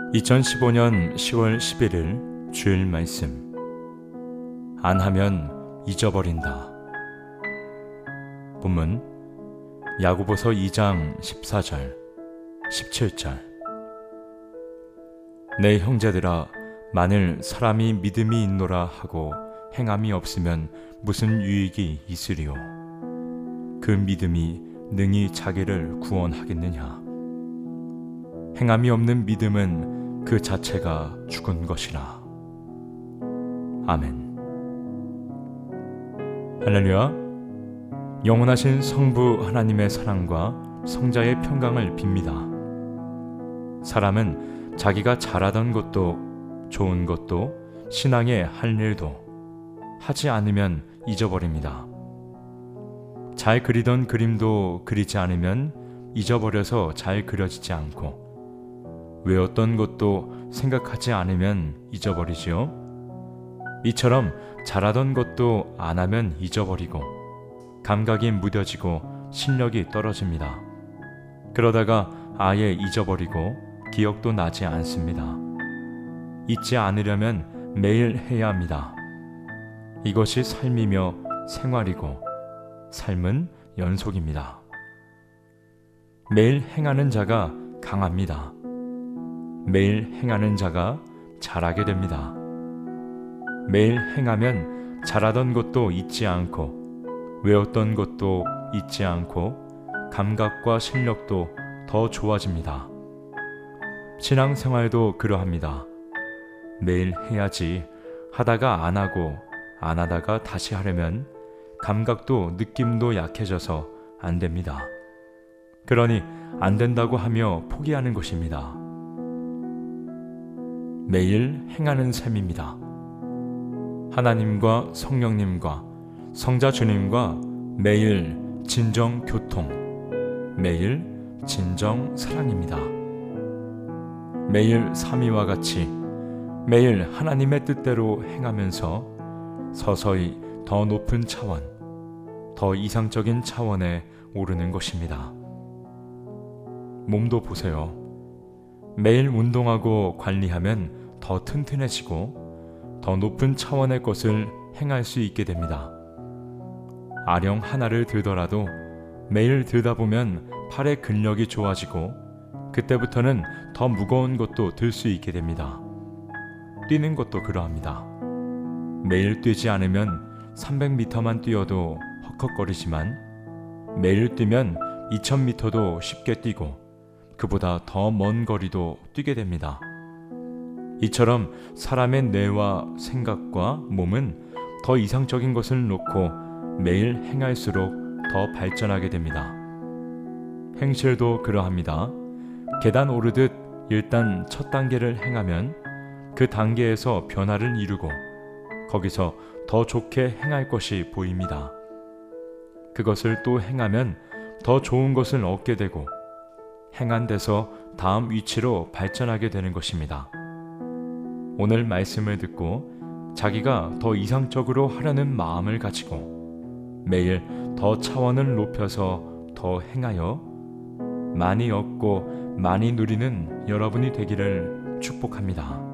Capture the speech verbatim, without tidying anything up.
이천십오 년 시월 십일일 주일 말씀. 안 하면 잊어버린다. 본문 야고보서 이 장 십사 절, 십칠 절. 내 형제들아, 만일 사람이 믿음이 있노라 하고 행함이 없으면 무슨 유익이 있으리요? 그 믿음이 능히 자기를 구원하겠느냐? 행함이 없는 믿음은 그 자체가 죽은 것이라. 아멘. 할렐루야. 영원하신 성부 하나님의 사랑과 성자의 평강을 빕니다. 사람은 자기가 잘하던 것도 좋은 것도 신앙의 할 일도 하지 않으면 잊어버립니다. 잘 그리던 그림도 그리지 않으면 잊어버려서 잘 그려지지 않고, 외웠던 것도 생각하지 않으면 잊어버리지요. 이처럼 잘하던 것도 안 하면 잊어버리고, 감각이 무뎌지고 실력이 떨어집니다. 그러다가 아예 잊어버리고 기억도 나지 않습니다. 잊지 않으려면 매일 해야 합니다. 이것이 삶이며 생활이고, 삶은 연속입니다. 매일 행하는 자가 강합니다. 매일 행하는 자가 잘하게 됩니다. 매일 행하면 잘하던 것도 잊지 않고, 외웠던 것도 잊지 않고, 감각과 실력도 더 좋아집니다. 신앙생활도 그러합니다. 매일 해야지 하다가 안 하고, 안 하다가 다시 하려면 감각도 느낌도 약해져서 안 됩니다. 그러니 안 된다고 하며 포기하는 것입니다. 매일 행하는 셈입니다. 하나님과 성령님과 성자 주님과 매일 진정 교통, 매일 진정 사랑입니다. 매일 삼위와 같이 매일 하나님의 뜻대로 행하면서 서서히 더 높은 차원, 더 이상적인 차원에 오르는 것입니다. 몸도 보세요. 매일 운동하고 관리하면 더 튼튼해지고 더 높은 차원의 것을 행할 수 있게 됩니다. 아령 하나를 들더라도 매일 들다 보면 팔의 근력이 좋아지고, 그때부터는 더 무거운 것도 들 수 있게 됩니다. 뛰는 것도 그러합니다. 매일 뛰지 않으면 삼백 미터만 뛰어도 헉헉거리지만, 매일 뛰면 이천 미터도 쉽게 뛰고 그보다 더 먼 거리도 뛰게 됩니다. 이처럼 사람의 뇌와 생각과 몸은 더 이상적인 것을 놓고 매일 행할수록 더 발전하게 됩니다. 행실도 그러합니다. 계단 오르듯 일단 첫 단계를 행하면 그 단계에서 변화를 이루고, 거기서 더 좋게 행할 것이 보입니다. 그것을 또 행하면 더 좋은 것을 얻게 되고, 행한 데서 다음 위치로 발전하게 되는 것입니다. 오늘 말씀을 듣고 자기가 더 이상적으로 하려는 마음을 가지고 매일 더 차원을 높여서 더 행하여 많이 얻고 많이 누리는 여러분이 되기를 축복합니다.